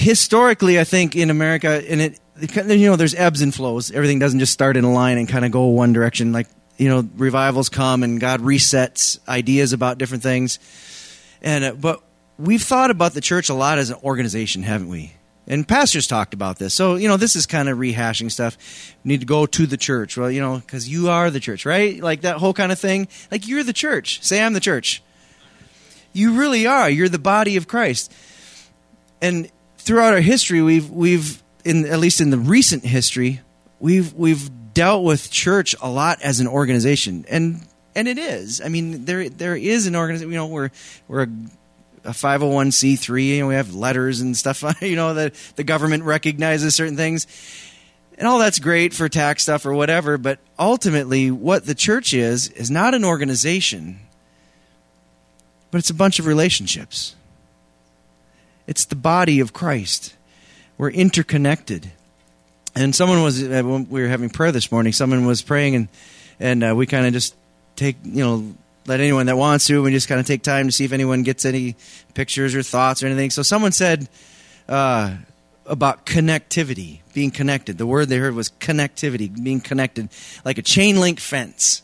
historically, I think in America, and there's ebbs and flows. Everything doesn't just start in a line and kind of go one direction. Like, revivals come and God resets ideas about different things. But we've thought about the church a lot as an organization, haven't we? And pastors talked about this. So, this is kind of rehashing stuff. We need to go to the church. Well, because you are the church, right? Like that whole kind of thing. Like, you're the church. Say, I'm the church. You really are. You're the body of Christ. And throughout our history, we've at least in the recent history, we've dealt with church a lot as an organization. And it is. I mean, there is an organization. We're a 501c3, we have letters and stuff, that the government recognizes certain things. And all that's great for tax stuff or whatever, but ultimately what the church is not an organization, but it's a bunch of relationships. It's the body of Christ. We're interconnected. And someone was, when we were having prayer this morning, someone was praying and we kind of just take, let anyone that wants to, we just kind of take time to see if anyone gets any pictures or thoughts or anything. So someone said about connectivity, being connected. The word they heard was connectivity, being connected, like a chain link fence.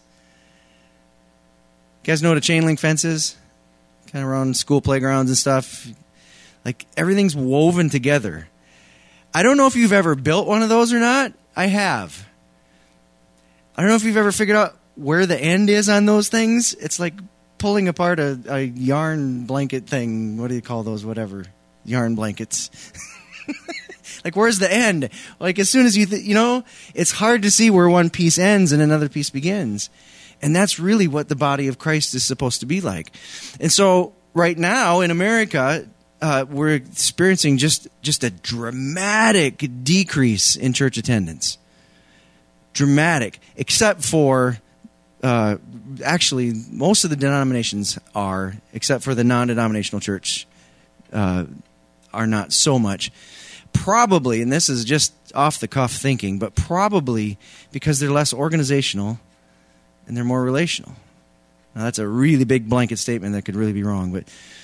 You guys know what a chain link fence is? Kind of around school playgrounds and stuff. Like everything's woven together. I don't know if you've ever built one of those or not. I have. I don't know if you've ever figured out where the end is on those things. It's like pulling apart a yarn blanket thing. What do you call those? Whatever. Yarn blankets. Like, where's the end? Like, as soon as it's hard to see where one piece ends and another piece begins. And that's really what the body of Christ is supposed to be like. And so right now in America, we're experiencing just a dramatic decrease in church attendance. Dramatic. Except for... actually, most of the denominations are, except for the non-denominational church, are not so much. Probably, and this is just off-the-cuff thinking, but probably because they're less organizational and they're more relational. Now, that's a really big blanket statement that could really be wrong,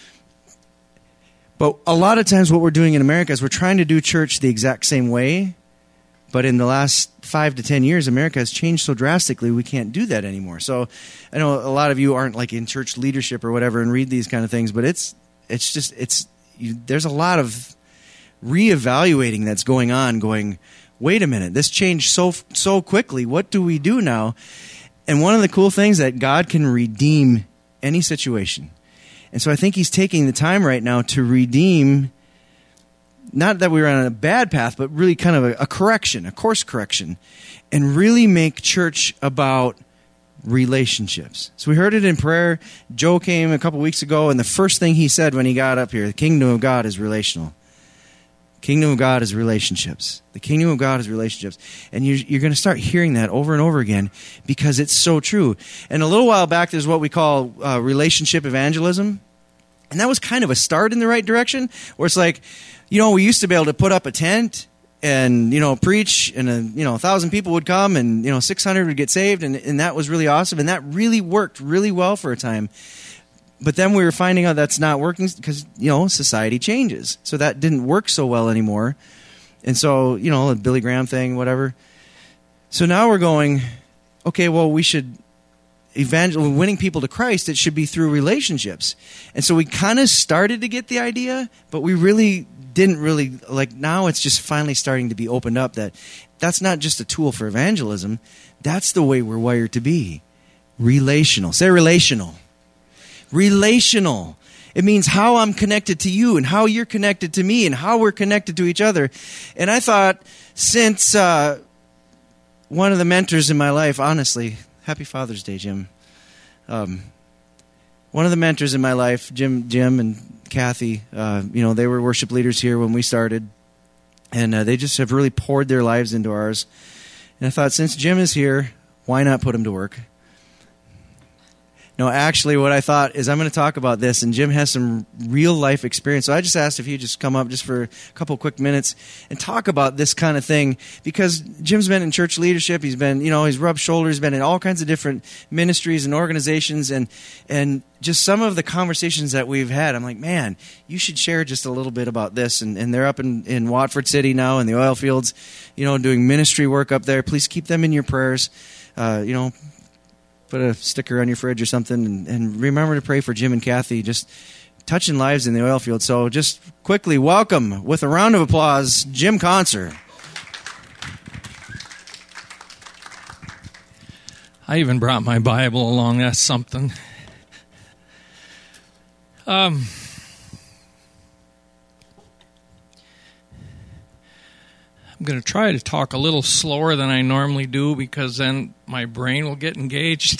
but a lot of times what we're doing in America is we're trying to do church the exact same way. But in the last 5 to 10 years, America has changed so drastically, we can't do that anymore. So I know a lot of you aren't like in church leadership or whatever and read these kind of things, but there's a lot of reevaluating that's going on, going, wait a minute, this changed so quickly. What do we do now? And one of the cool things that God can redeem any situation. And so I think he's taking the time right now to redeem. Not that we were on a bad path, but really kind of a correction, a course correction, and really make church about relationships. So we heard it in prayer. Joe came a couple weeks ago, and the first thing he said when he got up here, the kingdom of God is relational. Kingdom of God is relationships. The kingdom of God is relationships. And you're going to start hearing that over and over again because it's so true. And a little while back, there's what we call relationship evangelism. And that was kind of a start in the right direction, where it's like, we used to be able to put up a tent and, preach, and 1,000 people would come, and, 600 would get saved, and that was really awesome, and that really worked really well for a time. But then we were finding out that's not working because, society changes. So that didn't work so well anymore. And so, the Billy Graham thing, whatever. So now we're going, okay, well, we should winning people to Christ, it should be through relationships. And so we kind of started to get the idea, but we really didn't really, now it's just finally starting to be opened up that that's not just a tool for evangelism. That's the way we're wired to be. Relational. Say relational. Relational. It means how I'm connected to you and how you're connected to me and how we're connected to each other. And I thought, since one of the mentors in my life, honestly, Happy Father's Day, Jim. One of the mentors in my life, Jim and Kathy, they were worship leaders here when we started. And they just have really poured their lives into ours. And I thought, since Jim is here, why not put him to work? No, actually, what I thought is I'm going to talk about this, and Jim has some real life experience. So I just asked if he'd just come up just for a couple quick minutes and talk about this kind of thing, because Jim's been in church leadership. He's been, he's rubbed shoulders, been in all kinds of different ministries and organizations, and just some of the conversations that we've had, I'm like, man, you should share just a little bit about this. And they're up in Watford City now in the oil fields, doing ministry work up there. Please keep them in your prayers. Put a sticker on your fridge or something, and remember to pray for Jim and Kathy, just touching lives in the oil field. So just quickly welcome, with a round of applause, Jim Conser. I even brought my Bible along. That's something. I'm going to try to talk a little slower than I normally do, because then my brain will get engaged.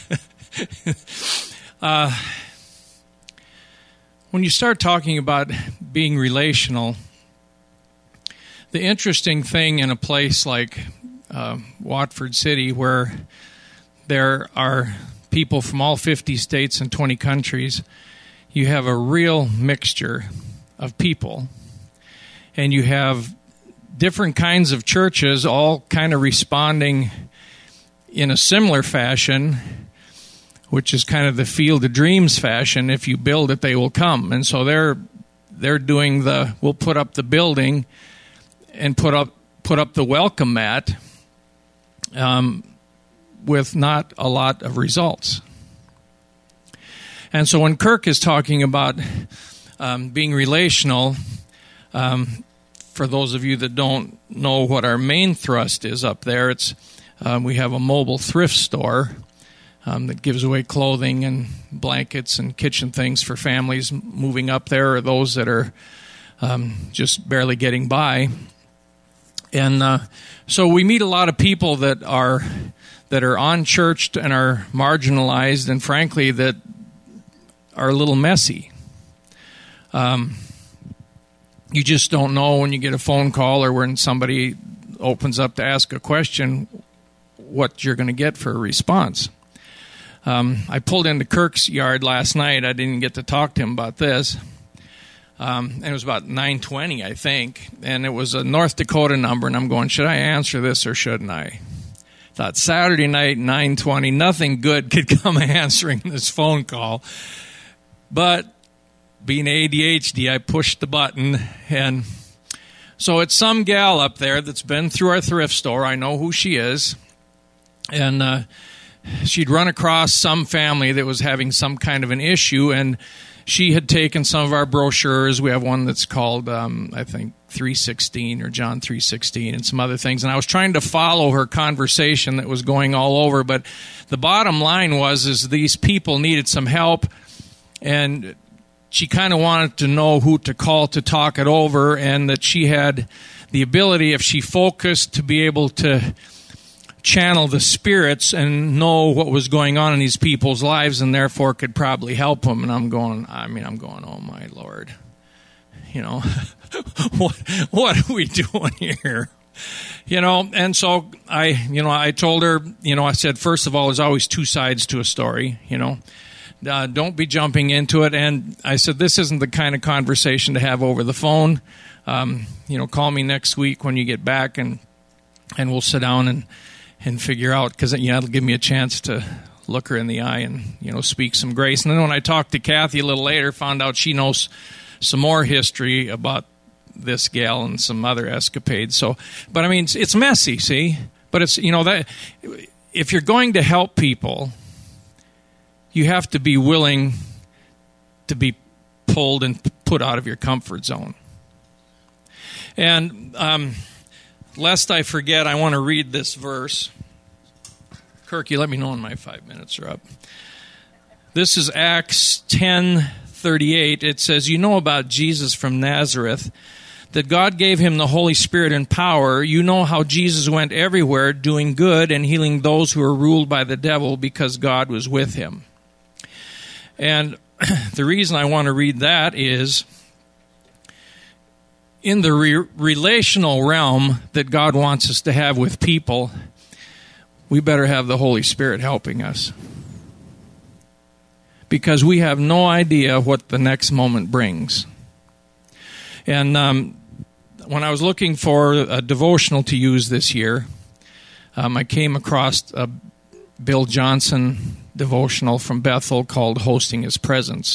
When you start talking about being relational, the interesting thing in a place like Watford City, where there are people from all 50 states and 20 countries, you have a real mixture of people, and you have different kinds of churches all kind of responding in a similar fashion, which is kind of the Field of Dreams fashion. If you build it, they will come. And so they're doing we'll put up the building and put up the welcome mat with not a lot of results. And so when Kirk is talking about being relational, for those of you that don't know what our main thrust is up there, it's we have a mobile thrift store that gives away clothing and blankets and kitchen things for families moving up there, or those that are just barely getting by. And so we meet a lot of people that are unchurched and are marginalized, and frankly that are a little messy. You just don't know when you get a phone call or when somebody opens up to ask a question what you're going to get for a response. I pulled into Kirk's yard last night. I didn't get to talk to him about this. And it was about 9:20, I think. And it was a North Dakota number, and I'm going, should I answer this or shouldn't I? Thought Saturday night, 9:20, nothing good could come answering this phone call. But being ADHD, I pushed the button, and so it's some gal up there that's been through our thrift store. I know who she is, and she'd run across some family that was having some kind of an issue, and she had taken some of our brochures. We have one that's called, I think, 3:16 or John 3:16 and some other things, and I was trying to follow her conversation that was going all over, but the bottom line is these people needed some help, and she kind of wanted to know who to call to talk it over, and that she had the ability, if she focused, to be able to channel the spirits and know what was going on in these people's lives, and therefore could probably help them. And I'm going, oh my Lord, what are we doing here? And so I told her, I said, first of all, there's always two sides to a story, don't be jumping into it. And I said, this isn't the kind of conversation to have over the phone. Call me next week when you get back, and we'll sit down and figure out, because it'll give me a chance to look her in the eye and speak some grace. And then when I talked to Kathy a little later, found out she knows some more history about this gal and some other escapades. So, but I mean, it's messy, see. But it's that if you're going to help people, you have to be willing to be pulled and put out of your comfort zone. And lest I forget, I want to read this verse. Kirk, you let me know when my 5 minutes are up. This is Acts 10:38. It says, you know about Jesus from Nazareth, that God gave him the Holy Spirit and power. You know how Jesus went everywhere doing good and healing those who were ruled by the devil, because God was with him. And the reason I want to read that is, in the relational realm that God wants us to have with people, we better have the Holy Spirit helping us. because we have no idea what the next moment brings. And when I was looking for a devotional to use this year, I came across a Bill Johnson devotional from Bethel called Hosting His Presence.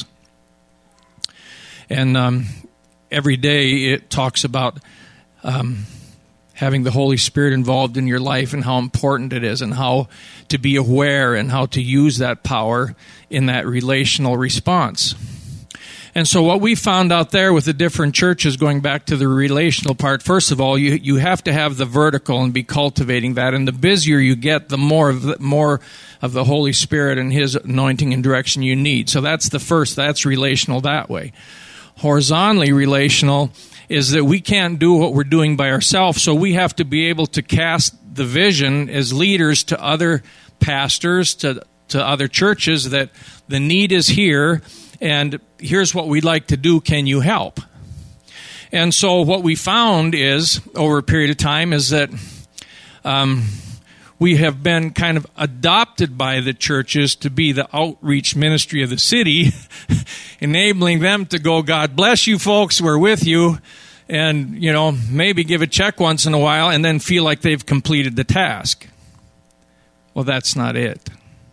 And every day it talks about having the Holy Spirit involved in your life and how important it is and how to be aware and how to use that power in that relational response. And so what we found out there with the different churches, going back to the relational part, first of all, you have to have the vertical and be cultivating that. And the busier you get, the more of the Holy Spirit and His anointing and direction you need. So that's the first. That's relational that way. Horizontally relational is that we can't do what we're doing by ourselves, so we have to be able to cast the vision as leaders to other pastors, to other churches, that the need is here, and here's what we'd like to do. Can you help? And so what we found is, over a period of time, is that we have been kind of adopted by the churches to be the outreach ministry of the city, enabling them to go, God bless you folks, we're with you, and, maybe give a check once in a while and then feel like they've completed the task. Well, that's not it.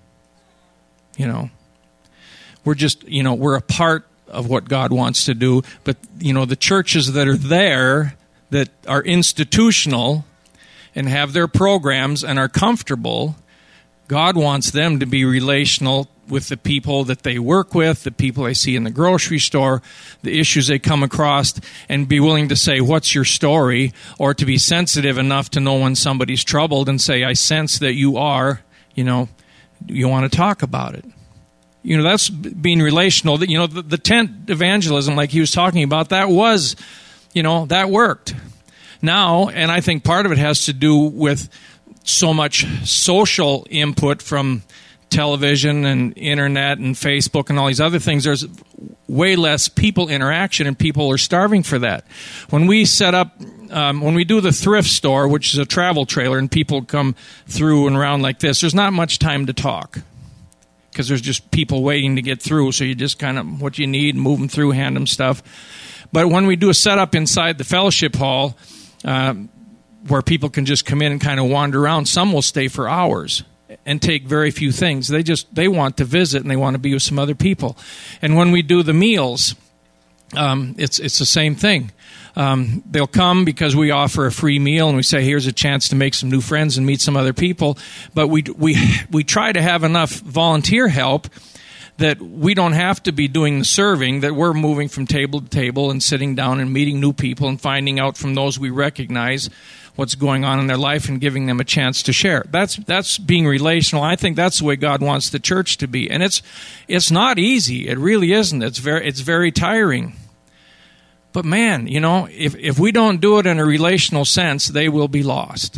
We're just, we're a part of what God wants to do, but, the churches that are there, that are institutional and have their programs and are comfortable, God wants them to be relational with the people that they work with, the people they see in the grocery store, the issues they come across, and be willing to say, what's your story? Or to be sensitive enough to know when somebody's troubled and say, I sense that you are, you want to talk about it. That's being relational. The tent evangelism, like he was talking about, that was, that worked. Now, and I think part of it has to do with so much social input from television and internet and Facebook and all these other things. There's way less people interaction, and people are starving for that. When we set up, when we do the thrift store, which is a travel trailer, and people come through and around like this, there's not much time to talk because there's just people waiting to get through. So you just kind of, what you need, move them through, hand them stuff. But when we do a setup inside the fellowship hall, where people can just come in and kind of wander around, some will stay for hours and take very few things. They want to visit and they want to be with some other people. And when we do the meals, it's the same thing. They'll come because we offer a free meal and we say, here's a chance to make some new friends and meet some other people. But we try to have enough volunteer help that we don't have to be doing the serving, that we're moving from table to table and sitting down and meeting new people and finding out from those we recognize what's going on in their life and giving them a chance to share. That's being relational. I think that's the way God wants the church to be. And it's not easy. It really isn't. It's very tiring. But man, if we don't do it in a relational sense, they will be lost.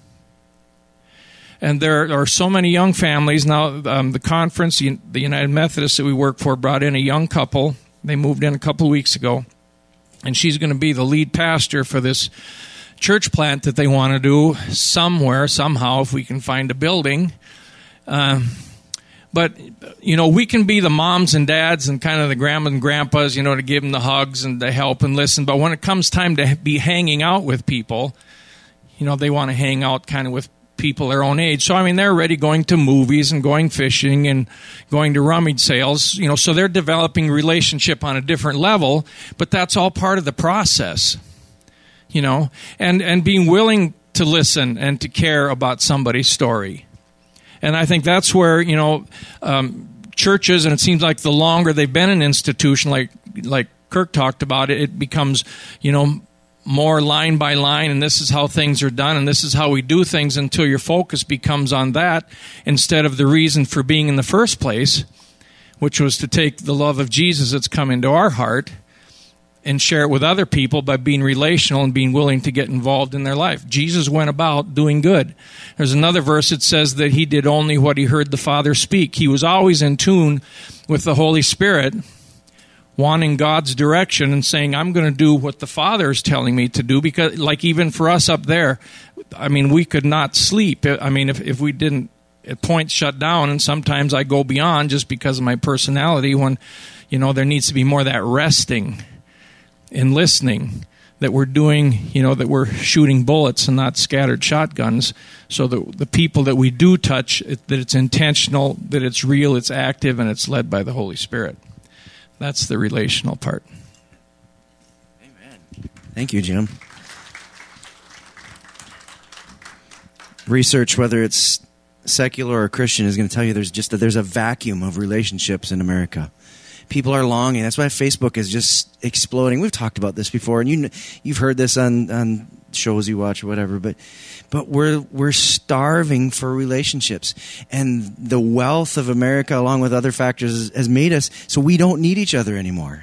And there are so many young families. Now, the conference, the United Methodists that we work for, brought in a young couple. They moved in a couple of weeks ago. And she's going to be the lead pastor for this church plant that they want to do somewhere, somehow, if we can find a building. But, we can be the moms and dads and kind of the grandmas and grandpas, to give them the hugs and to help and listen. But when it comes time to be hanging out with people, they want to hang out kind of with people their own age. So, they're already going to movies and going fishing and going to rummage sales, so they're developing relationship on a different level, but that's all part of the process, and being willing to listen and to care about somebody's story. And I think that's where, churches, and it seems like the longer they've been an institution, like Kirk talked about, it becomes, more line by line, and this is how things are done, and this is how we do things, until your focus becomes on that instead of the reason for being in the first place, which was to take the love of Jesus that's come into our heart and share it with other people by being relational and being willing to get involved in their life. Jesus went about doing good. There's another verse that says that he did only what he heard the Father speak. He was always in tune with the Holy Spirit, wanting God's direction and saying, I'm going to do what the Father is telling me to do, because, like, even for us up there, we could not sleep. If we didn't at points shut down, and sometimes I go beyond just because of my personality when, there needs to be more of that resting and listening that we're doing, that we're shooting bullets and not scattered shotguns, so that the people that we do touch, that it's intentional, that it's real, it's active, and it's led by the Holy Spirit. That's the relational part. Amen. Thank you, Jim. Research, whether it's secular or Christian, is going to tell you there's a vacuum of relationships in America. People are longing. That's why Facebook is just exploding. We've talked about this before, and you've heard this on shows you watch or whatever. But we're starving for relationships, and the wealth of America, along with other factors, has made us so we don't need each other anymore.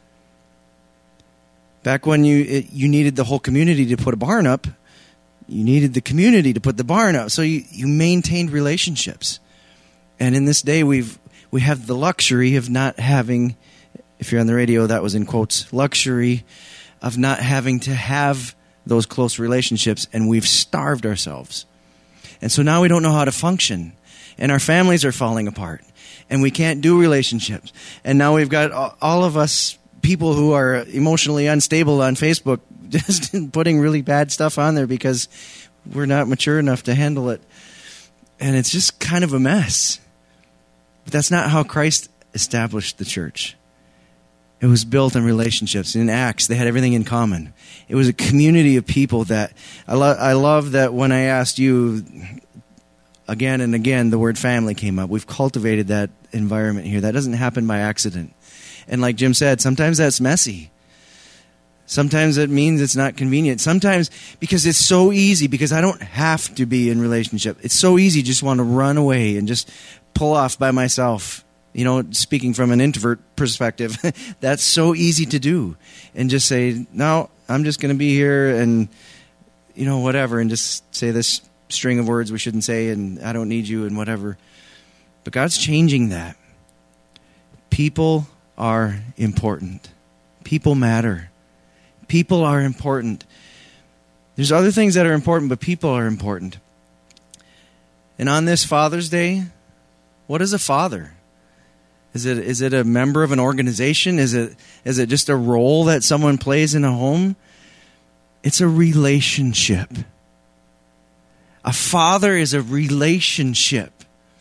Back when you needed the whole community to put a barn up, you needed the community to put the barn up. So you maintained relationships, and in this day we have the luxury of not having, if you're on the radio, that was in quotes, luxury of not having to have those close relationships, and we've starved ourselves. And so now we don't know how to function, and our families are falling apart, and we can't do relationships. And now we've got all of us people who are emotionally unstable on Facebook just putting really bad stuff on there because we're not mature enough to handle it. And it's just kind of a mess. But that's not how Christ established the church. It was built on relationships. In Acts, they had everything in common. It was a community of people that... I love that when I asked you, again and again, the word family came up. We've cultivated that environment here. That doesn't happen by accident. And like Jim said, sometimes that's messy. Sometimes it means it's not convenient. Sometimes because it's so easy, because I don't have to be in relationship. It's so easy just want to run away and just pull off by myself. Speaking from an introvert perspective, that's so easy to do. And just say, no, I'm just going to be here and, whatever, and just say this string of words we shouldn't say, and I don't need you and whatever. But God's changing that. People are important. People matter. People are important. There's other things that are important, but people are important. And on this Father's Day, what is a father? Is it a member of an organization? Is it just a role that someone plays in a home? It's a relationship. A father is a relationship.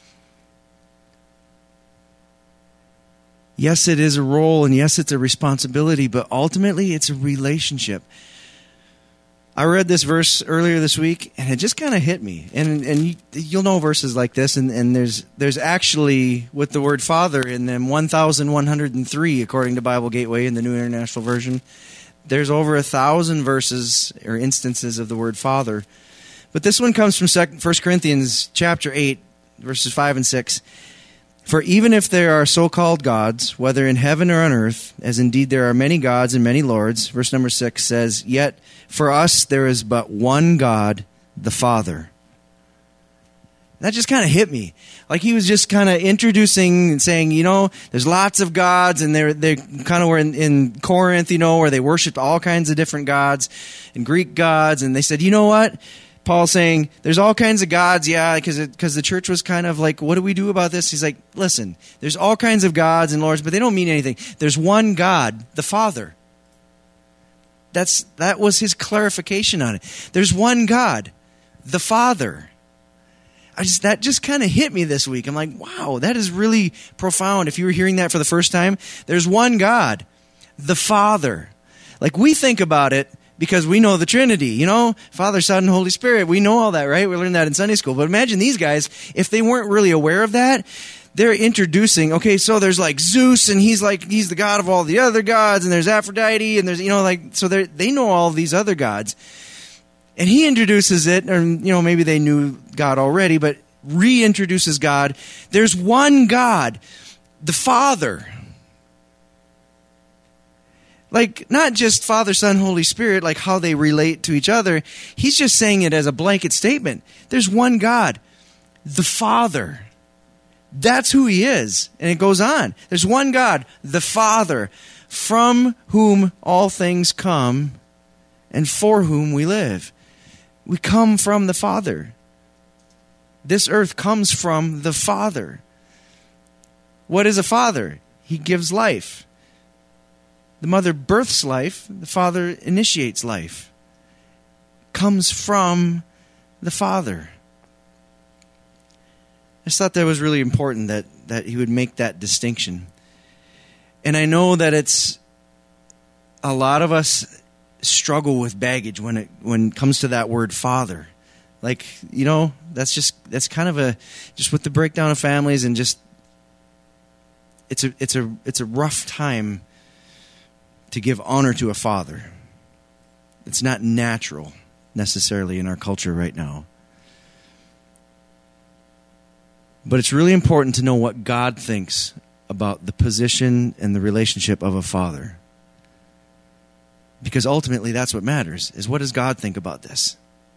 Yes, it is a role, and yes, it's a responsibility, but ultimately it's a relationship. I read this verse earlier this week, and it just kind of hit me. And you'll know verses like this, and there's actually, with the word father in them, 1,103, according to Bible Gateway in the New International Version. There's over 1,000 verses or instances of the word father. But this one comes from 1 Corinthians chapter 8, verses 5 and 6. For even if there are so-called gods, whether in heaven or on earth, as indeed there are many gods and many lords, verse number 6 says, yet for us there is but one God, the Father. That just kind of hit me. Like he was just kind of introducing and saying, there's lots of gods, and they kind of were in Corinth, where they worshipped all kinds of different gods and Greek gods, and they said, you know what? Paul's saying, there's all kinds of gods, yeah, because the church was kind of like, what do we do about this? He's like, listen, there's all kinds of gods and lords, but they don't mean anything. There's one God, the Father. That was his clarification on it. There's one God, the Father. That just kind of hit me this week. I'm like, wow, that is really profound. If you were hearing that for the first time, there's one God, the Father. Like we think about it, because we know the Trinity, Father, Son, and Holy Spirit. We know all that, right? We learned that in Sunday school. But imagine these guys, if they weren't really aware of that, they're introducing, okay, so there's like Zeus, and he's the god of all the other gods, and there's Aphrodite, and there's, so they know all these other gods. And he introduces it, or, maybe they knew God already, but reintroduces God. There's one God, the Father. Like, not just Father, Son, Holy Spirit, like how they relate to each other. He's just saying it as a blanket statement. There's one God, the Father. That's who he is. And it goes on. There's one God, the Father, from whom all things come and for whom we live. We come from the Father. This earth comes from the Father. What is a father? He gives life. The mother births life. The Father initiates life. Comes from the Father. I just thought that was really important that he would make that distinction. And I know that it's a lot of us struggle with baggage when it comes to that word father. Like, that's kind of just with the breakdown of families, and just it's a rough time to give honor to a father. It's not natural necessarily in our culture right now. But it's really important to know what God thinks about the position and the relationship of a father. Because ultimately that's what matters, is what does God think about this?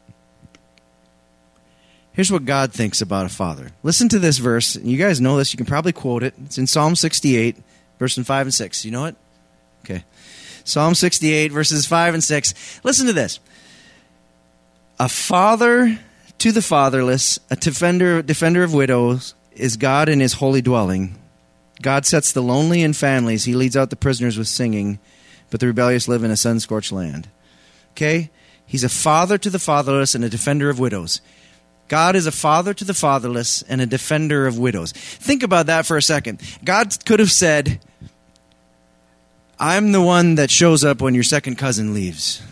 Here's what God thinks about a father. Listen to this verse. You guys know this. You can probably quote it. It's in Psalm 68, verses 5 and 6. You know it? Okay. Psalm 68, verses 5 and 6. Listen to this. A father to the fatherless, a defender of widows, is God in his holy dwelling. God sets the lonely in families. He leads out the prisoners with singing, but the rebellious live in a sun-scorched land. Okay? He's a father to the fatherless and a defender of widows. God is a father to the fatherless and a defender of widows. Think about that for a second. God could have said, I'm the one that shows up when your second cousin leaves.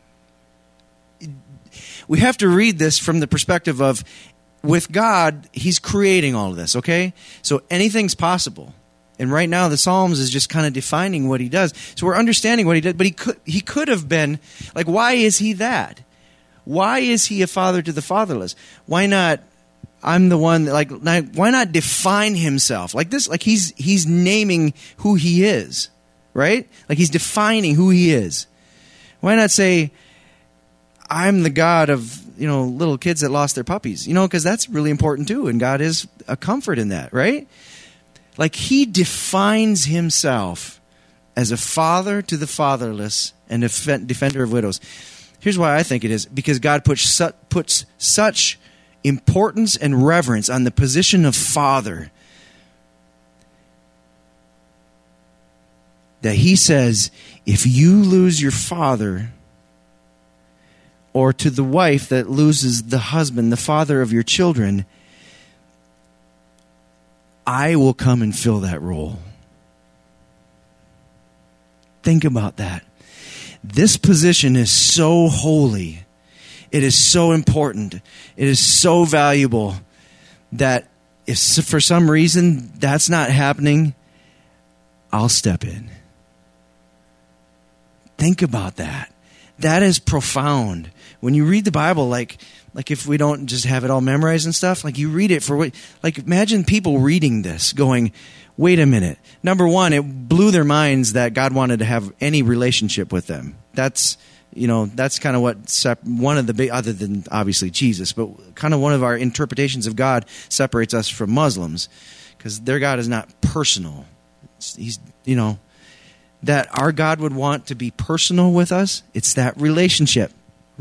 We have to read this from the perspective of, with God, he's creating all of this, okay? So anything's possible. And right now, the Psalms is just kind of defining what he does. So we're understanding what he did, but he could have been, like, why is he that? Why is he a father to the fatherless? Why not, I'm the one that, why not define himself? Like this, like he's naming who he is, right? Like he's defining who he is. Why not say, I'm the God of, little kids that lost their puppies, because that's really important too. And God is a comfort in that, right? Like he defines himself as a father to the fatherless and a defender of widows. Here's why I think it is. Because God puts such importance and reverence on the position of father that he says, if you lose your father, or to the wife that loses the husband, the father of your children, I will come and fill that role. Think about that. This position is so holy. It is so important. It is so valuable that if for some reason that's not happening, I'll step in. Think about that. That is profound. When you read the Bible, like if we don't just have it all memorized and stuff, like you read it imagine people reading this going, wait a minute. Number one, it blew their minds that God wanted to have any relationship with them. That's kind of what one of the big, other than obviously Jesus, but kind of one of our interpretations of God separates us from Muslims, because their God is not personal. He's, that our God would want to be personal with us. It's that relationship.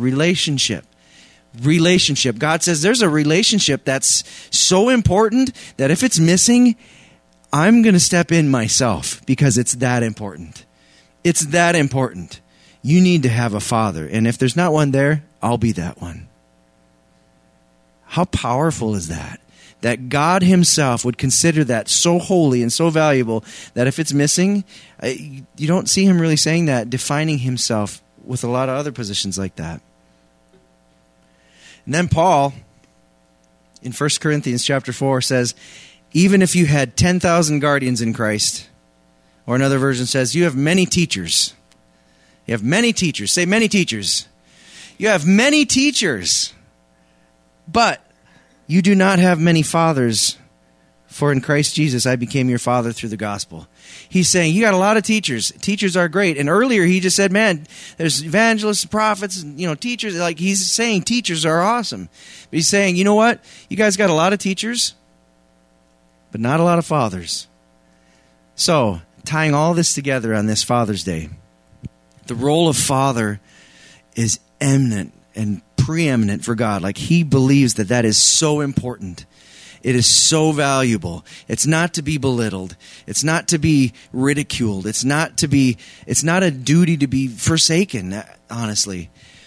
God says there's a relationship that's so important that if it's missing, I'm going to step in myself because it's that important. It's that important. You need to have a father. And if there's not one there, I'll be that one. How powerful is that? That God himself would consider that so holy and so valuable that if it's missing, you don't see him really saying that, defining himself with a lot of other positions like that. And then Paul, in 1 Corinthians chapter 4, says, even if you had 10,000 guardians in Christ, or another version says, you have many teachers. You have many teachers. Say many teachers. You have many teachers, but you do not have many fathers, for in Christ Jesus I became your father through the gospel. He's saying, you got a lot of teachers. Teachers are great. And earlier he just said, man, there's evangelists, prophets, teachers. Like he's saying teachers are awesome. But he's saying, you know what? You guys got a lot of teachers, but not a lot of fathers. So, tying all this together on this Father's Day, the role of father is eminent and preeminent for God. Like he believes that that is so important. It is so valuable. It's not to be belittled. It's not to be ridiculed. It's not a duty to be forsaken, honestly.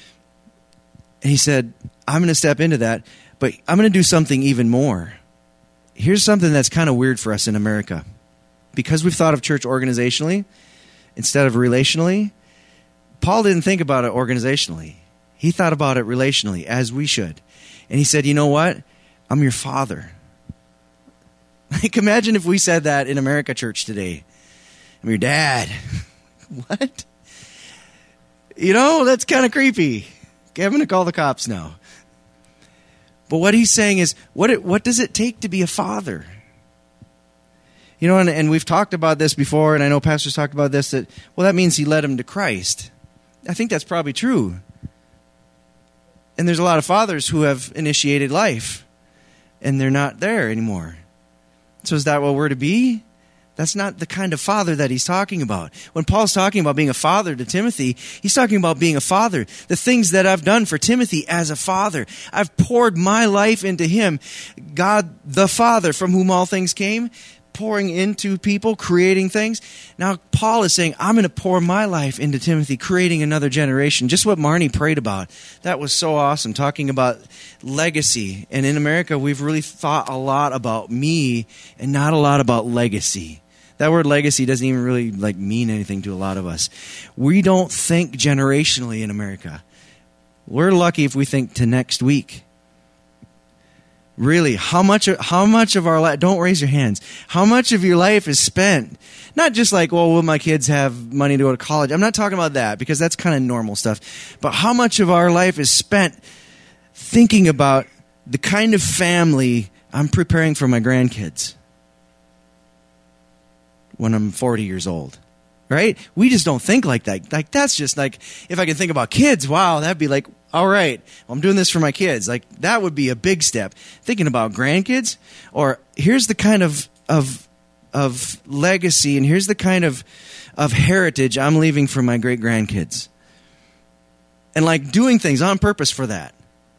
And he said, I'm going to step into that, but I'm going to do something even more. Here's something that's kind of weird for us in America. Because we've thought of church organizationally instead of relationally, Paul didn't think about it organizationally. He thought about it relationally, as we should. And he said, you know what? I'm your father. Like, imagine if we said that in America church today. I'm your dad. What? You know, that's kind of creepy. Okay, I'm going to call the cops now. But what he's saying is, what does it take to be a father? You know, and we've talked about this before, and I know pastors talked about this, that means he led him to Christ. I think that's probably true. And there's a lot of fathers who have initiated life, and they're not there anymore. So is that what we're to be? That's not the kind of father that he's talking about. When Paul's talking about being a father to Timothy, he's talking about being a father. The things that I've done for Timothy as a father. I've poured my life into him. God, the Father, from whom all things came, pouring into people, creating things. Now Paul is saying, I'm going to pour my life into Timothy, creating another generation. Just what Marnie prayed about. That was so awesome, talking about legacy. And in America, we've really thought a lot about me and not a lot about legacy. That word legacy doesn't even really mean anything to a lot of us. We don't think generationally in America. We're lucky if we think to next week. Really, how much of our life, don't raise your hands, how much of your life is spent, not just will my kids have money to go to college? I'm not talking about that, because that's kind of normal stuff. But how much of our life is spent thinking about the kind of family I'm preparing for my grandkids when I'm 40 years old? Right? We just don't think like that. That's just if I can think about kids, wow, that'd be all right, well, I'm doing this for my kids. That would be a big step. Thinking about grandkids, or here's the kind of legacy, and here's the kind of heritage I'm leaving for my great grandkids. And doing things on purpose for that.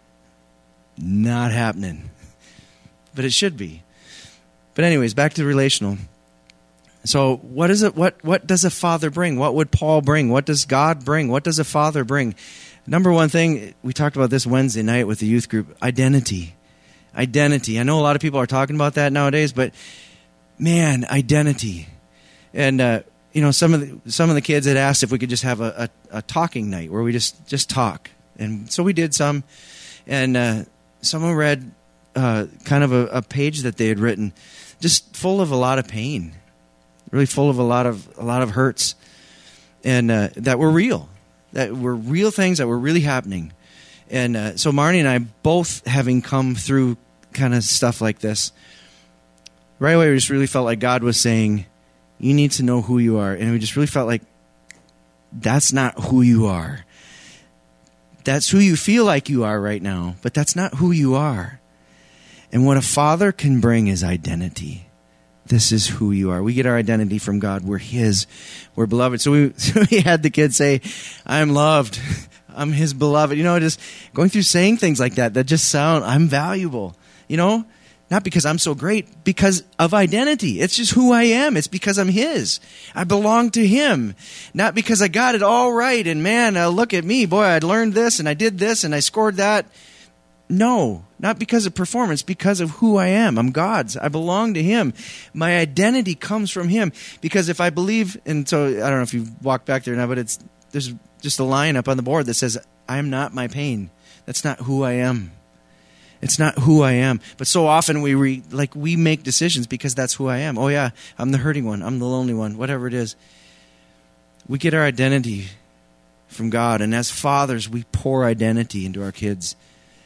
Not happening. But it should be. But anyways, back to relational. So what is it? What does a father bring? What would Paul bring? What does God bring? What does a father bring? Number one thing, we talked about this Wednesday night with the youth group, identity. Identity. I know a lot of people are talking about that nowadays, but man, identity. And some of the kids had asked if we could just have a talking night where we just talk. And so we did some. And someone read kind of a page that they had written, just full of a lot of pain. Really full of a lot of hurts, and that were real, that were real things that were really happening. And so Marnie and I, both having come through kind of stuff like this, right away we just really felt like God was saying, you need to know who you are. And we just really felt like that's not who you are. That's who you feel like you are right now, but that's not who you are. And what a father can bring is identity. This is who you are. We get our identity from God. We're His. We're beloved. So we had the kids say, I'm loved. I'm His beloved. Just going through saying things like that just sound, I'm valuable. Not because I'm so great, because of identity. It's just who I am. It's because I'm His. I belong to Him. Not because I got it all right and man, look at me. Boy, I learned this and I did this and I scored that. No, not because of performance, because of who I am. I'm God's. I belong to Him. My identity comes from Him. Because if I believe, and so I don't know if you've walked back there now, but there's just a line up on the board that says, I am not my pain. That's not who I am. It's not who I am. But so often we make decisions because that's who I am. Oh yeah, I'm the hurting one. I'm the lonely one. Whatever it is. We get our identity from God. And as fathers, we pour identity into our kids.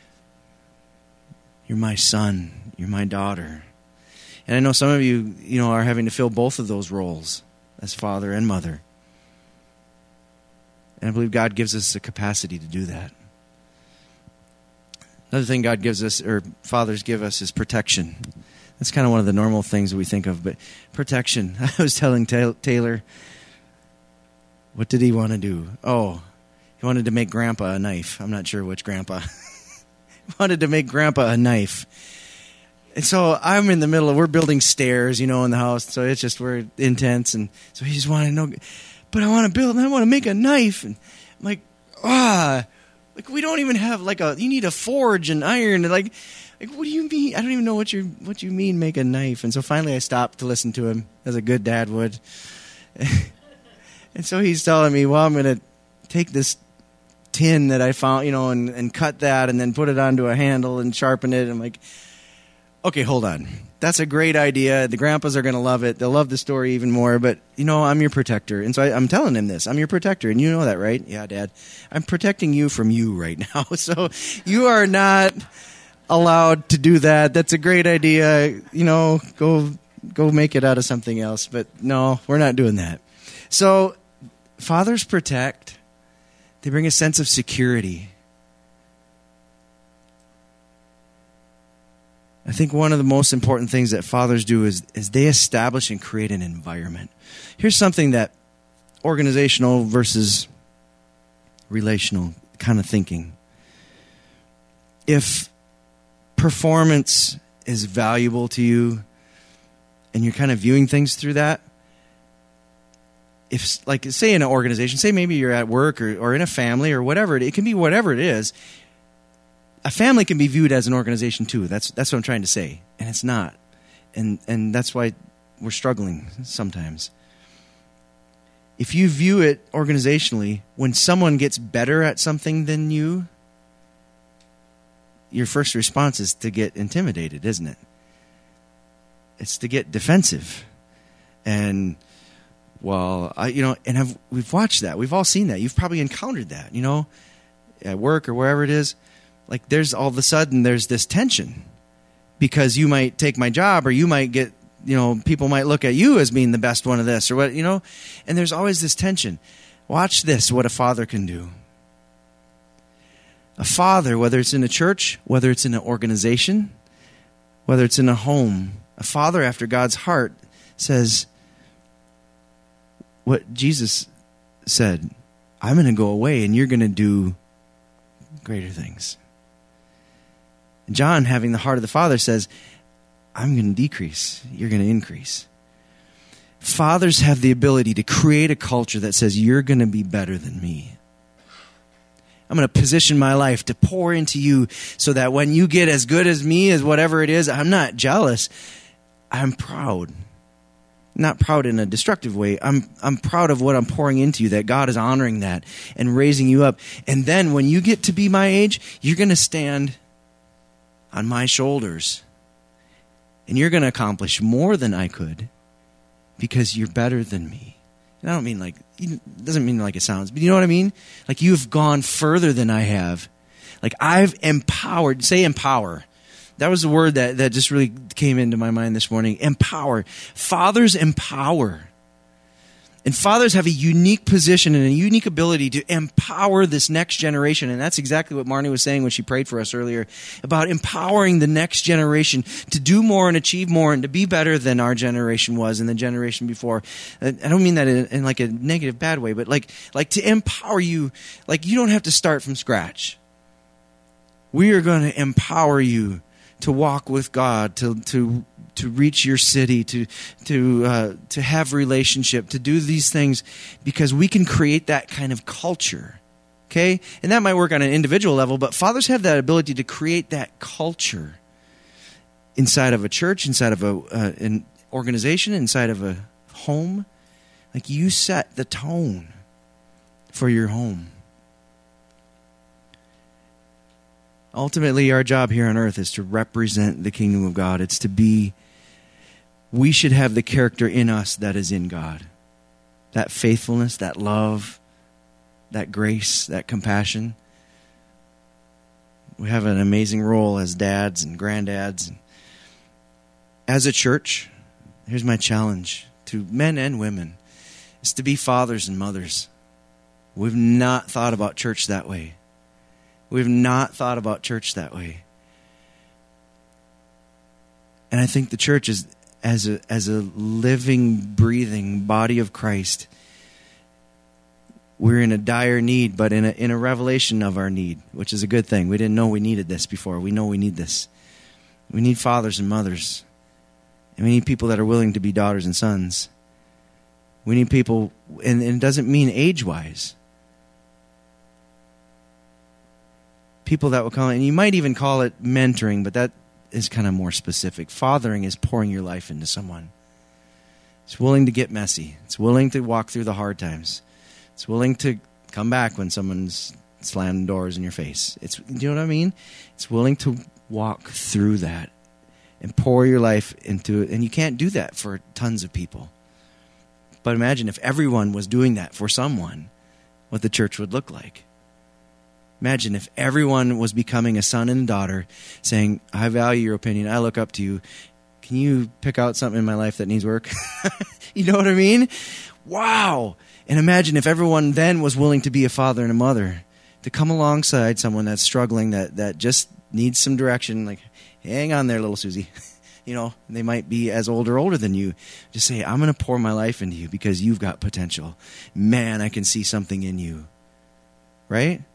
You're my son. You're my daughter. And I know some of you, are having to fill both of those roles as father and mother. And I believe God gives us the capacity to do that. Another thing God gives us, or fathers give us, is protection. That's kind of one of the normal things that we think of, but protection. I was telling Taylor, what did he want to do? Oh, He wanted to make Grandpa a knife. I'm not sure which Grandpa. He wanted to make Grandpa a knife. And so I'm in the middle we're building stairs, in the house. So it's just, we're intense. And so he just wanted to know, but I want to make a knife. And I'm like, we don't even have you need a forge and iron. And like, what do you mean? I don't even know what you mean, make a knife. And so finally I stopped to listen to him, as a good dad would. And so he's telling me, well, I'm going to take this tin that I found, and cut that and then put it onto a handle and sharpen it. And I'm like, okay, hold on. That's a great idea. The grandpas are going to love it. They'll love the story even more. But, I'm your protector. And so I'm telling him this. I'm your protector. And you know that, right? Yeah, Dad. I'm protecting you from you right now. So you are not allowed to do that. That's a great idea. Go make it out of something else. But no, we're not doing that. So fathers protect. They bring a sense of security. I think one of the most important things that fathers do is they establish and create an environment. Here's something that organizational versus relational kind of thinking. If performance is valuable to you and you're kind of viewing things through that, if, say in an organization, say maybe you're at work or in a family or whatever, it can be whatever it is. A family can be viewed as an organization too. That's what I'm trying to say. And it's not. And that's why we're struggling sometimes. If you view it organizationally, when someone gets better at something than you, your first response is to get intimidated, isn't it? It's to get defensive. And we've watched that. We've all seen that. You've probably encountered that, at work or wherever it is. There's all of a sudden there's this tension because you might take my job or you might get, people might look at you as being the best one of this or what, and there's always this tension. Watch this, what a father can do. A father, whether it's in a church, whether it's in an organization, whether it's in a home, a father after God's heart says what Jesus said, I'm going to go away and you're going to do greater things. John, having the heart of the Father, says, I'm going to decrease, you're going to increase. Fathers have the ability to create a culture that says, you're going to be better than me. I'm going to position my life to pour into you so that when you get as good as me as whatever it is, I'm not jealous. I'm proud. Not proud in a destructive way. I'm proud of what I'm pouring into you, that God is honoring that and raising you up. And then when you get to be my age, you're going to stand on my shoulders. And you're going to accomplish more than I could because you're better than me. And I don't mean it doesn't mean like it sounds, but you know what I mean? You've gone further than I have. I've empowered, say empower. That was the word that just really came into my mind this morning. Empower. Fathers empower. And fathers have a unique position and a unique ability to empower this next generation. And that's exactly what Marnie was saying when she prayed for us earlier about empowering the next generation to do more and achieve more and to be better than our generation was and the generation before. I don't mean that in a negative, bad way, but to empower you, you don't have to start from scratch. We are going to empower you to walk with God, to reach your city, to have relationship, to do these things, because we can create that kind of culture. Okay? And that might work on an individual level, but fathers have that ability to create that culture inside of a church, inside of an organization, inside of a home. You set the tone for your home. Ultimately, our job here on earth is to represent the kingdom of God. It's to be, we should have the character in us that is in God. That faithfulness, that love, that grace, that compassion. We have an amazing role as dads and granddads. As a church, here's my challenge to men and women, is to be fathers and mothers. We've not thought about church that way. We've not thought about church that way. And I think the church is as a living, breathing body of Christ we're in a dire need, but in a revelation of our need, which is a good thing. We didn't know we needed this before. We know we need this. We need fathers and mothers. And we need people that are willing to be daughters and sons. We need people, and it doesn't mean age-wise. People that will call it, and you might even call it mentoring, but that is kind of more specific. Fathering is pouring your life into someone. It's willing to get messy. It's willing to walk through the hard times. It's willing to come back when someone's slamming doors in your face. Do you know what I mean? It's willing to walk through that and pour your life into it. And you can't do that for tons of people. But imagine if everyone was doing that for someone, what the church would look like. Imagine if everyone was becoming a son and daughter, saying, I value your opinion, I look up to you. Can you pick out something in my life that needs work? You know what I mean? Wow. And imagine if everyone then was willing to be a father and a mother, to come alongside someone that's struggling, that just needs some direction, like, hang on there, little Susie. You know, they might be as old or older than you. Just say, I'm going to pour my life into you because you've got potential. Man, I can see something in you. Right?